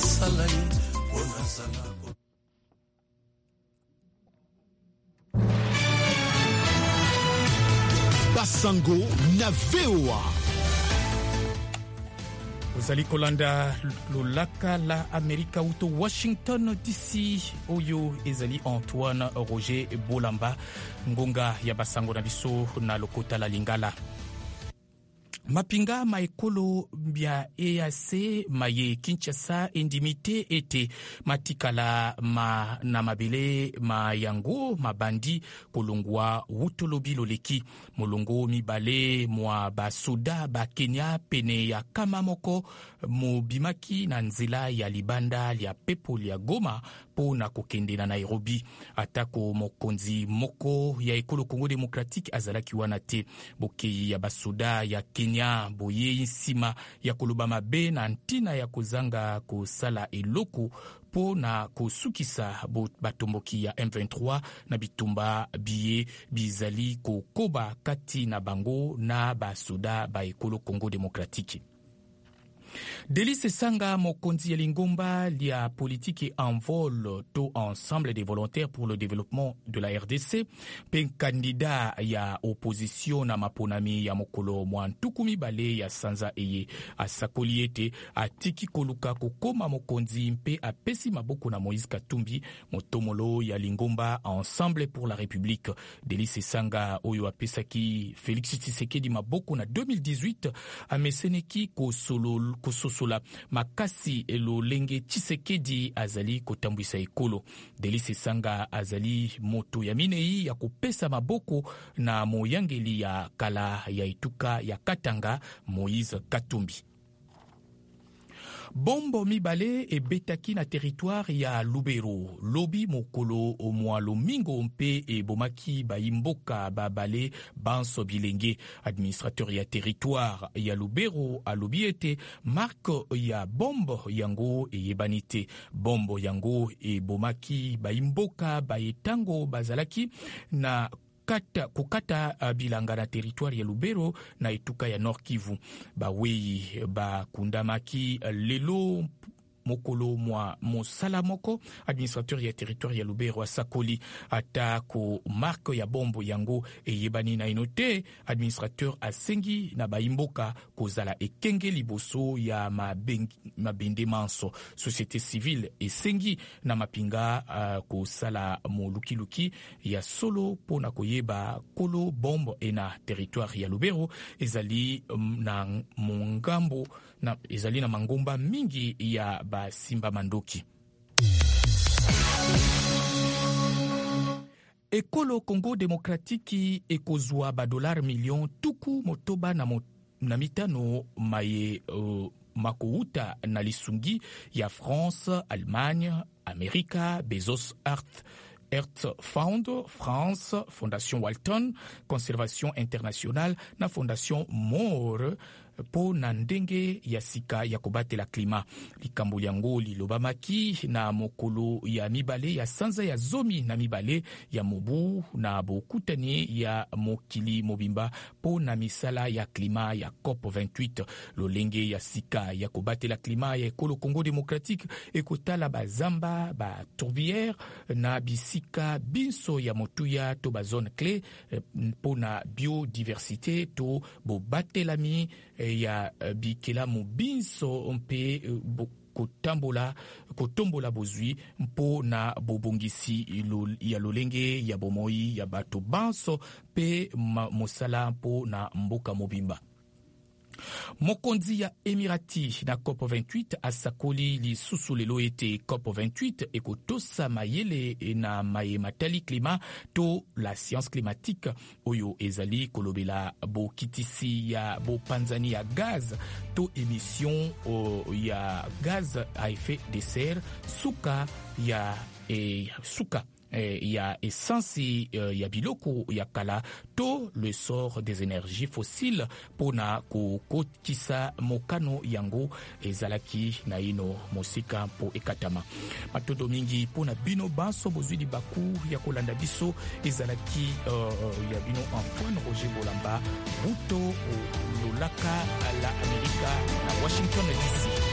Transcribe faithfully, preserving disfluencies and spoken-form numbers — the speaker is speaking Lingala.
salai ona zala Basango na V O A. Ozali kolanda lolaka la Amerika uto Washington D C. Oyo ezali Antoine Roger Bolamba, ngonga ya basango na biso na lokota la Lingala. Mapinga maekolo bia E A C maye Kinshasa indimite ete matikala ma na mabele ma yango mabandi kolongwa wutolobi loleki molongo mibale mwa basoda ba Kenya pene ya kama moko mobimaki na nzela ya libanda lia pepo lia Goma po na kokende na Nairobi. Atako mokonzi moko ya ekolo Congo Démocratique azalaki wana te. Bokei ya basoda ya Kenya boye nsima ya koloba mabe na ntina ya kozanga kosala eloko po na kosukisa batomboki ya M vingt-trois na bitumba biye bizali kokoba kati na bango na basoda ba ekolo Congo Démocratique. Délice Sanga, mokonzi ya lingomba lia politique en vol to ensemble des volontaires pour le développement de la R D C, pen candidat ya opposition na maponami ya mokolo mwantukumi bale ya sanza eye asakoli ete atiki koluka kokoma mokonzi mpe apesi maboko na Moïse Katumbi motomolo ya lingomba ensemble pour la République. Délice Sanga oyo apesaki Félix Tshisekedi maboko na deux mille dix-huit ameseneki kosolo kososola makasi elolenge Tshisekedi azali kotambwisa ekolo. Délice Sanga azali moto ya minei ya kopesa maboko na moyangeli ya kala ya ituka ya Katanga Moïse Katumbi. Bombo mibale ebetaki na territoire ya Lubero. Lobi mokolo mwa lomingo mpe ebomaki baimboka babale banso bilenge. Administrateur ya territoire ya Lubero alobi ete marque ya bombo yango eyebanite. Bombo yango ebomaki baimboka baetango bazalaki na Kata, kukata uh, bilanga na territoire ya Lubero na etuka ya Nord Kivu. Bawei bakundamaki uh, lelo mokolo mwa mosala moko administrateur ya territoire ya Lubero asakoli ata ko marque ya bombo yango eyebani na inote. Administrateur asengi na baimboka kozala ekenge liboso ya mabende manso. Société civile esengi na mapinga uh, kosala molukiluki ya solo pona koyeba kolo bombo ena territoire ya Lubero ezali um, na mongambo na ezali na mangomba mingi ya ba Simba Mandoki. Ekolo Congo Démocratique ekozwa ba dollar million tuku motoba na, mo, na mitano maye uh, makouta na lisungi ya France, Allemagne, Amerika, Bezos Earth Earth Fund, France, Fondation Walton, Conservation Internationale na Fondation More po na ndenge ya sika ya kobatela klima. Likambo yango lilobamaki na mokolo ya mibale ya sanza ya zomi na mibale ya mobu na bokutani ya mokili mobimba po na misala ya klima ya COP vingt-huit. Lolenge ya sika ya kobatela klima ya ekolo Congo Démocratique ekotala bazamba ba tourbière na bisika binso ya motuya to ba zone clé po na biodiversité to bobatelami ya bikela mobinso mpe kotambola kotombola bozwi mpo na bobongisi ya lolenge ya bomoi ya bato banso pe mosala mpo na mboka mobimba. Mokonzi ya Emirati na COP vingt-huit asakoli lisusu lelo ete COP vingt-huit ekotosa mayele na maye matali klima to la science climatique oyo ezali kolobela bo kitisi ya bo panzani ya gaz to émission ya gaz à effet de serre suka ya e, suka il y a essence il y a biloko ya kala to le sort des énergies fossiles pona ko kisa mokano yango ezalaki na ino mosika po ekatama matodo mingi pona bino baso bozuli baku ya kolanda biso ezalaki uh, ya bino Antoine Roger Bolamba buto lolaka la Amerika na Washington D C.